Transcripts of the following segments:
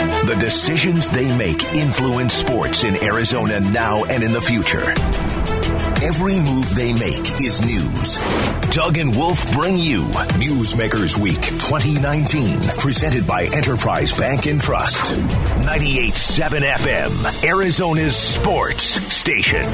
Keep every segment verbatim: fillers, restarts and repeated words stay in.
The decisions they make influence sports in Arizona now and in the future. Every move they make is news. Doug and Wolf bring you Newsmakers Week twenty nineteen, presented by Enterprise Bank and Trust. ninety-eight point seven F M, Arizona's sports station.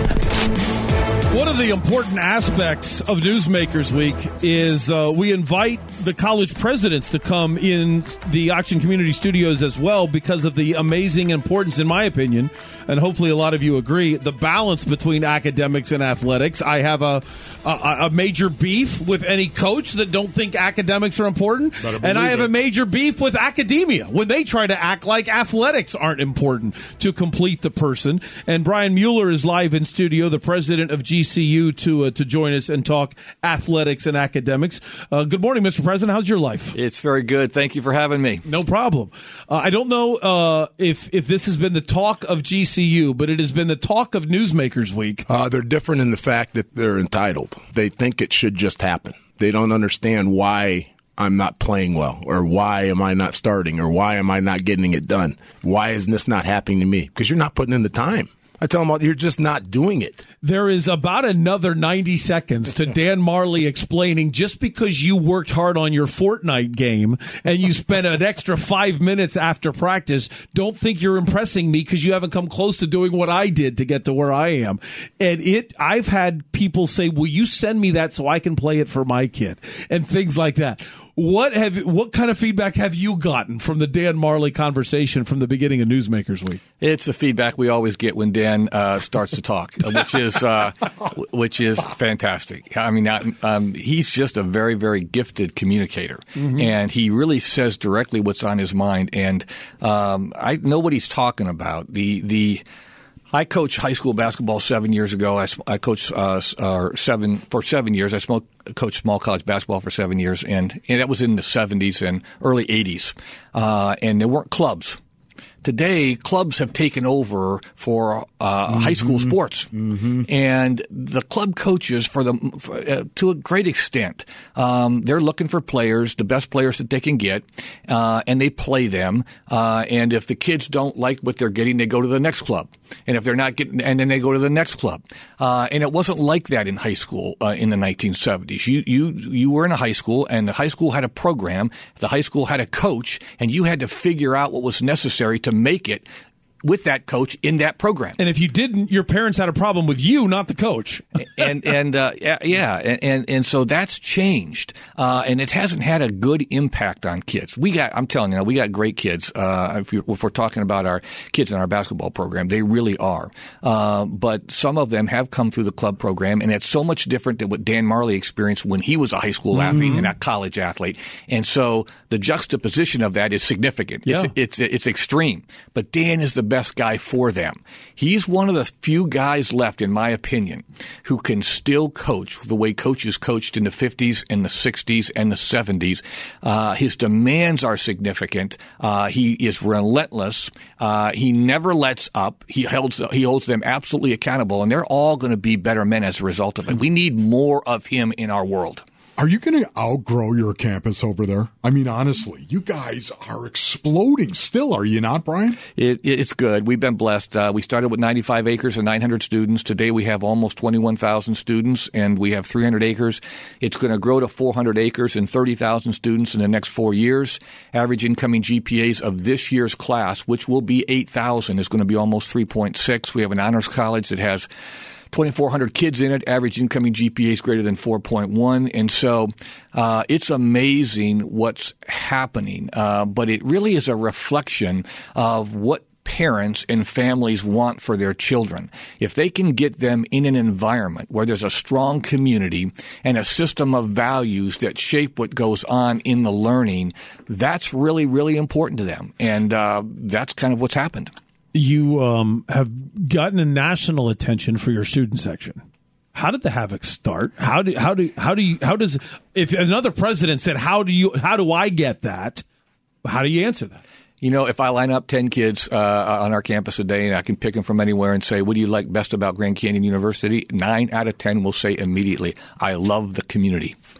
One of the important aspects of Newsmakers Week is uh, we invite the college presidents to come in the Auction Community Studios as well because of the amazing importance, in my opinion, and hopefully a lot of you agree, the balance between academics and athletics. I have a a, a major beef with any coach that don't think academics are important, and I have it. a major beef with academia when they try to act like athletics aren't important to complete the person. And Brian Mueller is live in studio, the president of G C U, to uh, to join us and talk athletics and academics. Uh, good morning, Mister President. How's your life? It's very good. Thank you for having me. No problem. Uh, I don't know uh, if if this has been the talk of G C U, but it has been the talk of Newsmakers Week. Uh, they're different in the fact that they're entitled. They think it should just happen. They don't understand why I'm not playing well, or why am I not starting, or why am I not getting it done? Why is this not happening to me? Because you're not putting in the time. I tell them, you're just not doing it. There is about another ninety seconds to Dan Marley explaining just because you worked hard on your Fortnite game and you spent an extra five minutes after practice, don't think you're impressing me because you haven't come close to doing what I did to get to where I am. And it, I've had people say, will you send me that so I can play it for my kid? And things like that. What have what kind of feedback have you gotten from the Dan Marley conversation from the beginning of Newsmakers Week? It's the feedback we always get when Dan uh, starts to talk, which is uh, which is fantastic. I mean, um, he's just a very, very gifted communicator, mm-hmm. and he really says directly what's on his mind. And um, I know what he's talking about. The the. I coached high school basketball seven years ago. I, I coached uh, uh, seven for seven years. I smoke, coached small college basketball for seven years, and, and that was in the seventies and early eighties. Uh, and there weren't clubs. Today, clubs have taken over for uh, mm-hmm. high school sports, mm-hmm. and the club coaches, for the for, uh, to a great extent, um, they're looking for players, the best players that they can get, uh, and they play them. Uh, and if the kids don't like what they're getting, they go to the next club. And if they're not getting, and then they go to the next club. Uh, and it wasn't like that in high school uh, in the nineteen seventies. You you you were in a high school, and the high school had a program. The high school had a coach, and you had to figure out what was necessary to make it with that coach in that program. And if you didn't, your parents had a problem with you, not the coach. and and uh, yeah, and, and and so that's changed, uh, and it hasn't had a good impact on kids. We got, I'm telling you, we got great kids. Uh, if, you, if we're talking about our kids in our basketball program, they really are. Uh, but some of them have come through the club program, and it's so much different than what Dan Marley experienced when he was a high school mm-hmm. athlete and a college athlete. And so the juxtaposition of that is significant. Yeah. It's, it's it's extreme. But Dan is the best guy for them. He's one of the few guys left, in my opinion, who can still coach the way coaches coached in the fifties and the sixties and the seventies. Uh, his demands are significant. Uh, he is relentless. Uh, he never lets up. He holds he holds them absolutely accountable, and they're all going to be better men as a result of it. We need more of him in our world. Are you going to outgrow your campus over there? I mean, honestly, you guys are exploding still, are you not, Brian? It, it's good. We've been blessed. Uh, we started with ninety-five acres and nine hundred students. Today we have almost twenty-one thousand students, and we have three hundred acres. It's going to grow to four hundred acres and thirty thousand students in the next four years. Average incoming G P As of this year's class, which will be eight thousand, is going to be almost three point six. We have an honors college that has twenty-four hundred kids in it. Average incoming G P A is greater than four point one. And so uh, it's amazing what's happening. Uh, but it really is a reflection of what parents and families want for their children. If they can get them in an environment where there's a strong community and a system of values that shape what goes on in the learning, that's really, really important to them. And uh, that's kind of what's happened. You um, have gotten a national attention for your student section. How did the Havoc start? How do how do how do you how does if another president said how do you how do I get that? How do you answer that? You know, if I line up ten kids uh, on our campus a day and I can pick them from anywhere and say, what do you like best about Grand Canyon University? Nine out of ten will say immediately, I love the community.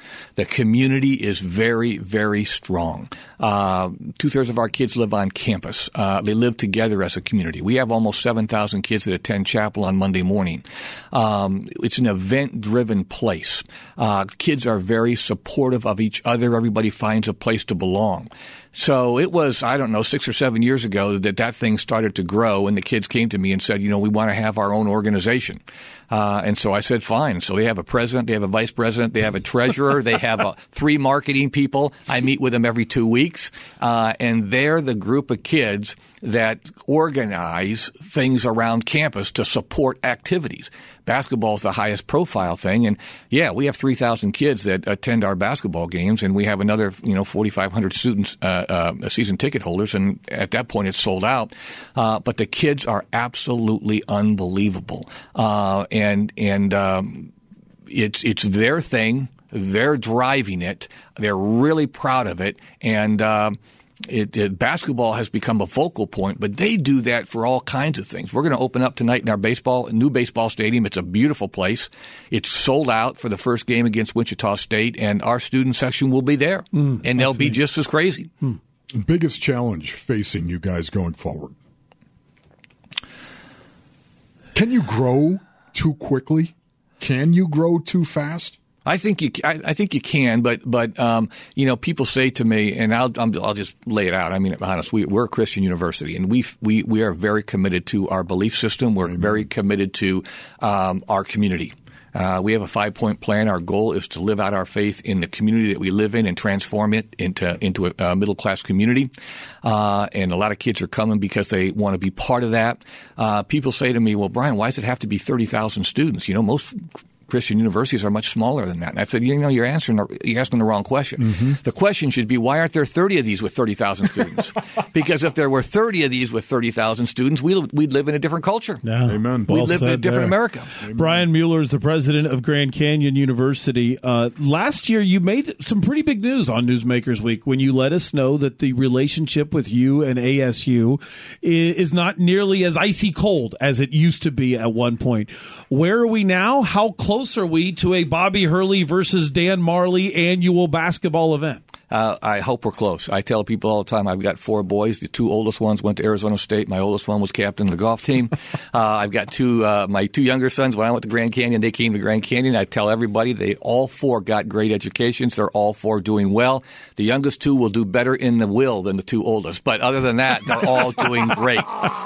The community is very, very strong. Uh, two-thirds of our kids live on campus. Uh, they live together as a community. We have almost seven thousand kids that attend chapel on Monday morning. Um, it's an event-driven place. Uh, kids are very supportive of each other. Everybody finds a place to belong. So it was, I don't know, six or seven years ago that that thing started to grow, and the kids came to me and said, you know, we want to have our own organization. Uh, and so I said, fine. So they have a president, they have a vice president, they have a treasurer, they have a, three marketing people. I meet with them every two weeks. Uh, and they're the group of kids that organize things around campus to support activities. Basketball is the highest profile thing. And yeah, we have three thousand kids that attend our basketball games, and we have another, you know, forty-five hundred students, uh, uh, season ticket holders. And at that point, it's sold out. Uh, but the kids are absolutely unbelievable. Uh, and, and, um, it's, it's their thing. They're driving it. They're really proud of it. And, um, It, it, basketball has become a focal point, but they do that for all kinds of things. We're going to open up tonight in our baseball, new baseball stadium. It's a beautiful place. It's sold out for the first game against Wichita State, and our student section will be there, mm, and they'll be neat. Just as crazy. Mm. Biggest challenge facing you guys going forward? Can you grow too quickly? Can you grow too fast? I think you, I, I think you can, but but um, you know, people say to me, and I'll I'll just lay it out. I mean, honest, we, we're a Christian university, and we we we are very committed to our belief system. We're Amen. Very committed to um, our community. Uh, we have a five-point plan. Our goal is to live out our faith in the community that we live in and transform it into into a, a middle-class community. Uh, and a lot of kids are coming because they want to be part of that. Uh, people say to me, well, Brian, why does it have to be thirty thousand students? You know, most Christian universities are much smaller than that. And I said, you know, you're answering, the, you're asking the wrong question. Mm-hmm. The question should be, why aren't there thirty of these with thirty thousand students? Because if there were thirty of these with thirty thousand students, we, we'd live in a different culture. Yeah. Amen. We'd Well live in a different there. America. Amen. Brian Mueller is the president of Grand Canyon University. Uh, last year, you made some pretty big news on Newsmakers Week when you let us know that the relationship with you and A S U is, is not nearly as icy cold as it used to be at one point. Where are we now? How close are we to a Bobby Hurley versus Dan Marley annual basketball event? Uh, I hope we're close. I tell people all the time, I've got four boys. The two oldest ones went to Arizona State. My oldest one was captain of the golf team. uh, I've got two, uh, my two younger sons. When I went to Grand Canyon, they came to Grand Canyon. I tell everybody they all four got great educations. They're all four doing well. The youngest two will do better in the will than the two oldest. But other than that, they're all doing great.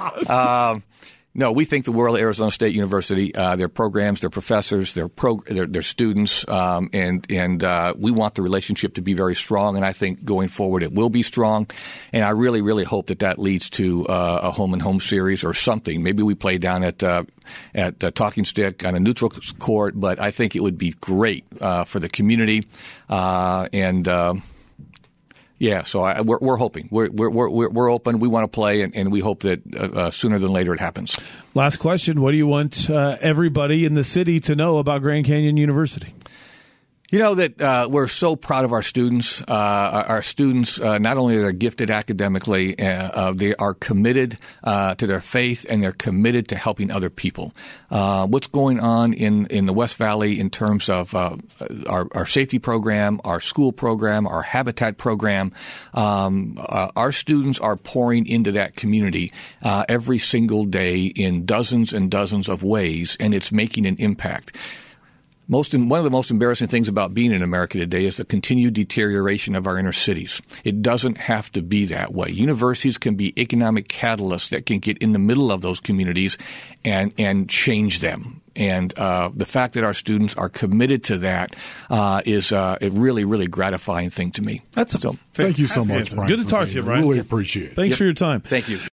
Um, No, we think the world of Arizona State University, uh, their programs, their professors, their pro, their, their students, um, and and uh, we want the relationship to be very strong. And I think going forward it will be strong. And I really, really hope that that leads to uh, a home and home series or something. Maybe we play down at uh, at uh, Talking Stick on a neutral court, but I think it would be great uh, for the community uh, and. Uh, Yeah, so I, we're, we're hoping. We're, we're, we're, we're open. We want to play, and, and we hope that uh, uh, sooner than later it happens. Last question. What do you want uh, everybody in the city to know about Grand Canyon University? You know that uh, we're so proud of our students. Uh, our students, uh, not only are they gifted academically, uh, uh, they are committed uh, to their faith, and they're committed to helping other people. Uh, what's going on in, in the West Valley in terms of uh, our, our safety program, our school program, our habitat program, um, uh, our students are pouring into that community uh, every single day in dozens and dozens of ways, and it's making an impact. Most, one of the most embarrassing things about being in America today is the continued deterioration of our inner cities. It doesn't have to be that way. Universities can be economic catalysts that can get in the middle of those communities and, and change them. And uh, the fact that our students are committed to that uh, is uh, a really, really gratifying thing to me. That's a, so. Thank you so much, Brian. Good to talk to you, Brian. Really appreciate it. Thanks yep. for your time. Thank you.